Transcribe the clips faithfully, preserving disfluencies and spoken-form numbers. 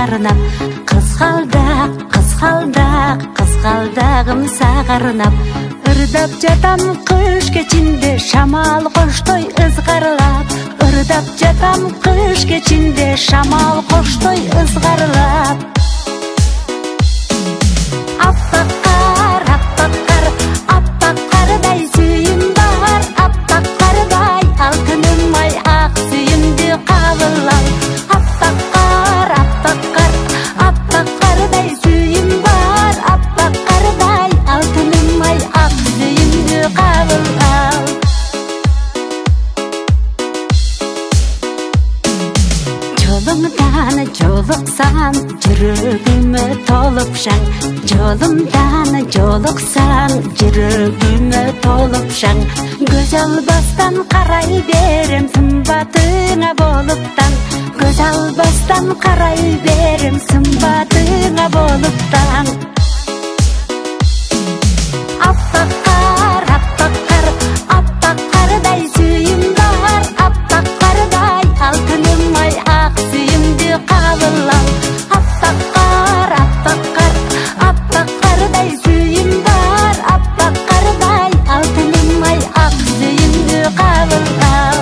сағарынап, қызғалдақ, қызғалдақ, қызғалдағым сағарынап, ырдап жатам қыш кечинде, шамал қоштой ызғарылап, ырдап жатам қыш кечинде, шамал қоштой ызғарылап. Аппақ қар, аппақ қар, аппақ қардай сүйім бар, аппақ қардай алтыным ай, ақ сүйімді қабыл ал. Аппақ қар, аппақ қар, аппақ қардай сүйім бар, аппақ қардай алтыным ай, ақ сүйімді қабыл ал. Жолымдан жолықсан, жүрегіме толып шаң, жолымдан жолықсан, жүрегіме толып шаң, көз албастан қарай берем сымбатыңа болыптан, көз албастан қарай берем сымбатыңа болыптан. Аппақ қар, аппақ қар, аппақ қардай сүйім бар, аппақ қардай алтыным ай, ақ сүйімді қабыл ал. Аппақ қар, аппақ қар, аппақ қардай сүйім бар, аппақ қардай алтыным ай, ақ сүйімді қабыл ал.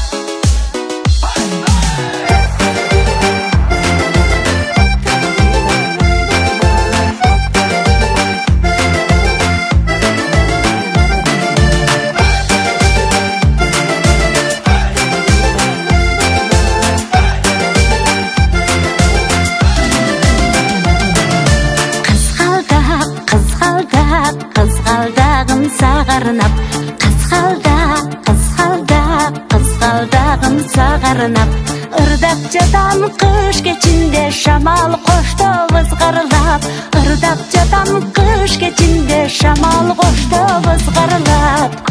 Қызғалдағым сағарынап, қызғалдақ, қызғалдақ, қызғалдағым сағарынап, ырдап жатам қыш кечинде, шамал қоштоп ызғарылап, ырдап жатам қыш кечинде, шамал қоштоп ызғарылап.